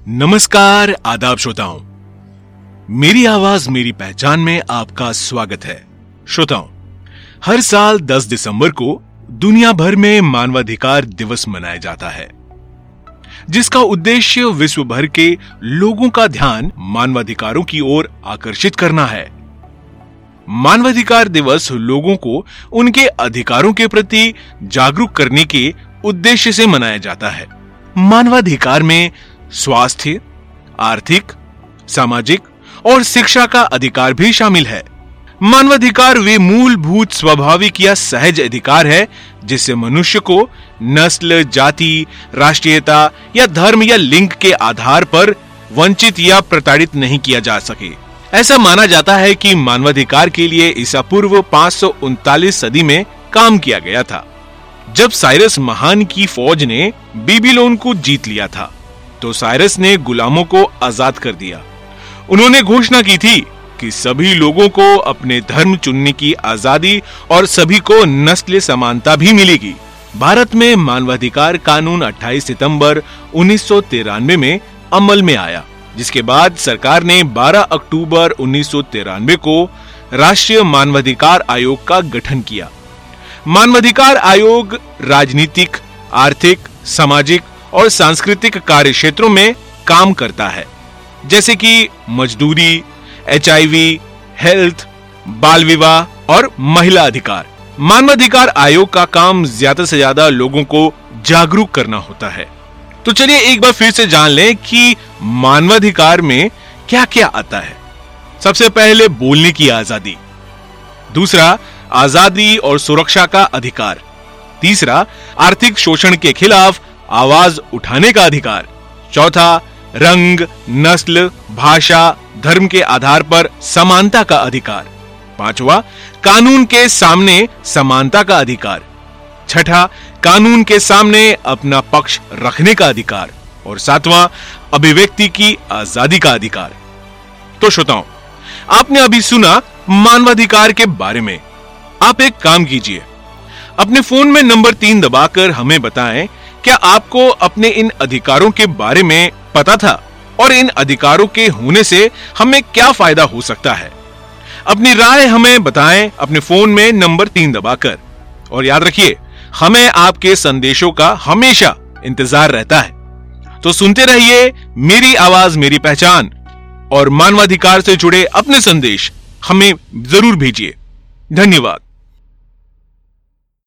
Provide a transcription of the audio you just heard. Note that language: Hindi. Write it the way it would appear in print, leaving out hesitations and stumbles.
नमस्कार, आदाब श्रोताओं। मेरी आवाज मेरी पहचान में आपका स्वागत है। श्रोताओं, हर साल 10 दिसंबर को दुनिया भर में मानवाधिकार दिवस मनाया जाता है, जिसका उद्देश्य विश्व भर के लोगों का ध्यान मानवाधिकारों की ओर आकर्षित करना है। मानवाधिकार दिवस लोगों को उनके अधिकारों के प्रति जागरूक करने के उद्देश्य से मनाया जाता है। मानवाधिकार में स्वास्थ्य, आर्थिक, सामाजिक और शिक्षा का अधिकार भी शामिल है। मानवाधिकार वे मूलभूत स्वाभाविक या सहज अधिकार है जिससे मनुष्य को नस्ल, जाति, राष्ट्रीयता या धर्म या लिंग के आधार पर वंचित या प्रताड़ित नहीं किया जा सके। ऐसा माना जाता है कि मानवाधिकार के लिए ईसा पूर्व 539 सदी में काम किया गया था, जब साइरस महान की फौज ने बेबीलोन को जीत लिया था। तो साइरस ने गुलामों को आजाद कर दिया। उन्होंने घोषणा की थी कि सभी लोगों को अपने धर्म चुनने की आजादी और सभी को नस्लीय समानता भी मिलेगी। भारत में मानवाधिकार कानून 28 सितंबर 1993 में अमल में आया, जिसके बाद सरकार ने 12 अक्टूबर 1993 को राष्ट्रीय मानवाधिकार आयोग का गठन किया। मानवाधिकार आयोग राजनीतिक, आर्थिक, सामाजिक और सांस्कृतिक कार्य क्षेत्रों में काम करता है, जैसे कि मजदूरी, HIV, हेल्थ, बाल विवाह और महिला अधिकार। मानवाधिकार आयोग का काम ज्यादा से ज्यादा लोगों को जागरूक करना होता है। तो चलिए एक बार फिर से जान लें कि मानवाधिकार में क्या क्या आता है। सबसे पहले बोलने की आजादी, दूसरा आजादी और सुरक्षा का अधिकार, तीसरा आर्थिक शोषण के खिलाफ आवाज उठाने का अधिकार, चौथा रंग, नस्ल, भाषा, धर्म के आधार पर समानता का अधिकार, पांचवा कानून के सामने समानता का अधिकार, छठा कानून के सामने अपना पक्ष रखने का अधिकार और सातवां अभिव्यक्ति की आजादी का अधिकार। तो श्रोताओं, आपने अभी सुना मानवाधिकार के बारे में। आप एक काम कीजिए, अपने फोन में नंबर 3 दबाकर हमें बताएं, क्या आपको अपने इन अधिकारों के बारे में पता था और इन अधिकारों के होने से हमें क्या फायदा हो सकता है? अपनी राय हमें बताएं अपने फोन में नंबर 3 दबाकर। और याद रखिए, हमें आपके संदेशों का हमेशा इंतजार रहता है। तो सुनते रहिए मेरी आवाज मेरी पहचान, और मानवाधिकार से जुड़े अपने संदेश हमें जरूर भेजिए। धन्यवाद।